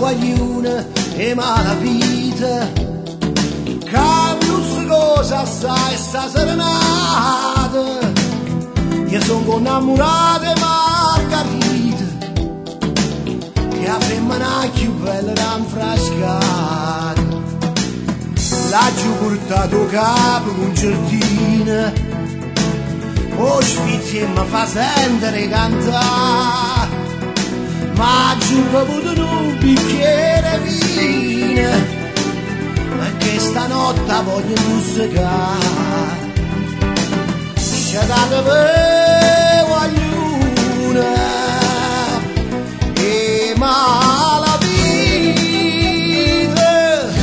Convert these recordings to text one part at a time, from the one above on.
guaglione e mala vita, cambio cosa assai sta serenata. Io sono innamorata di Margherita, che ha femmina più bella da infrascata. L'ho portato capo con giardina, o sfizia mi fa sentire cantare, ma giù bevuto un bicchiere vino, perché stanotte voglio musiccare. Scetate per guaglione e mala vita,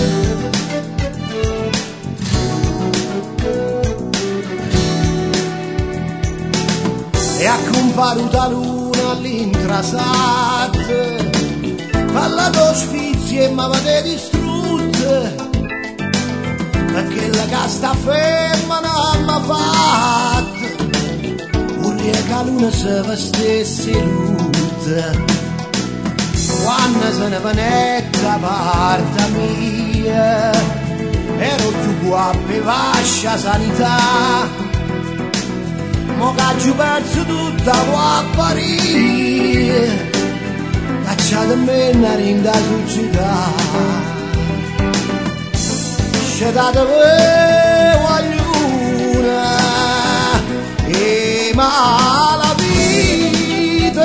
e ha comparuto la luna all'intrasate, parlato sfizi e mi avete distrutte, perché la casta ferma non mi ha fatto, vorrei che la luna si vestesse lutta, quando se ne venette parte mia, ero più qua per vascia sanità, mo che ci perso tutta la parire, cacciate me una rinda società. Scetate per guaglione e mala vita,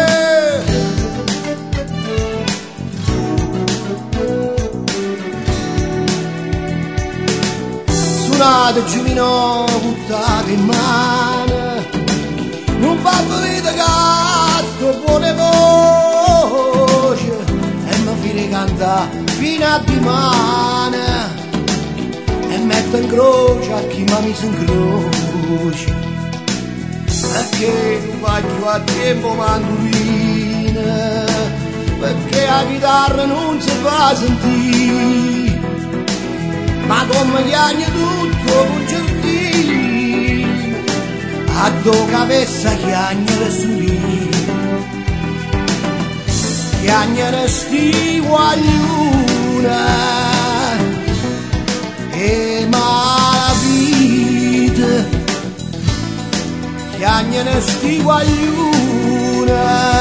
suonate giovino buttate in mano, non fa vedere cazzo buone voce, e mi fine canta fino a dimane, e metto in croce a chi mi ha messo in croce, perché non voglio a tempo mandolina, perché la chitarra non si fa sentire, ma come chiagna tutto con giardino, a do cabeza chiagna le suri, chiagna sti guaglione e mala vita, chiagnano sti guaglione.